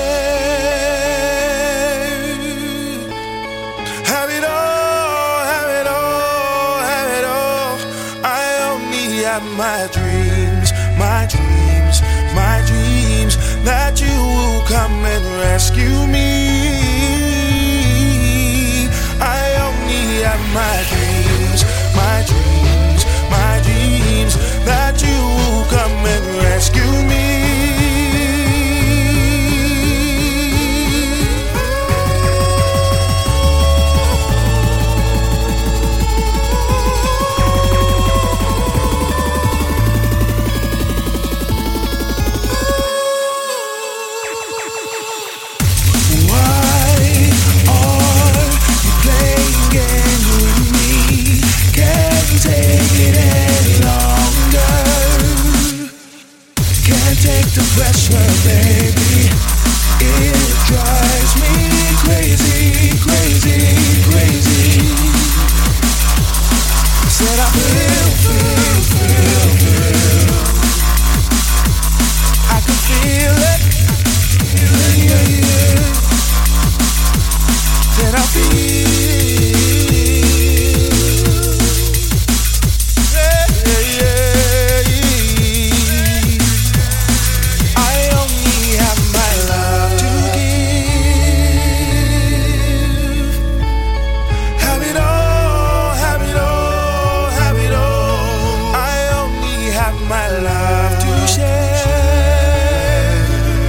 Have it all, have it all, have it all. I only have my dreams, my dreams, my dreams, that you will come and rescue me. I only have my dreams, my dreams, my dreams, that you will come and rescue me. Take the pressure, baby. It drives me crazy, crazy, crazy. Said I feel. I can feel it. Yeah. Said I feel. My love to share.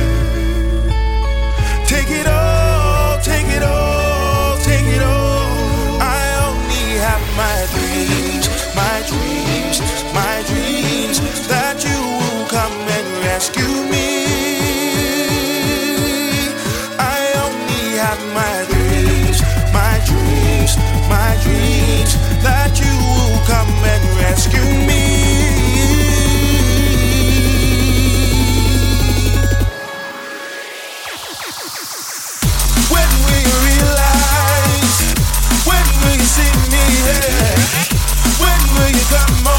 Take it all, take it all, take it all. I only have my dreams, my dreams, my dreams, that you will come and rescue me. I only have my dreams, my dreams, my dreams, that you will come and rescue me. When will you see me? When will you come on?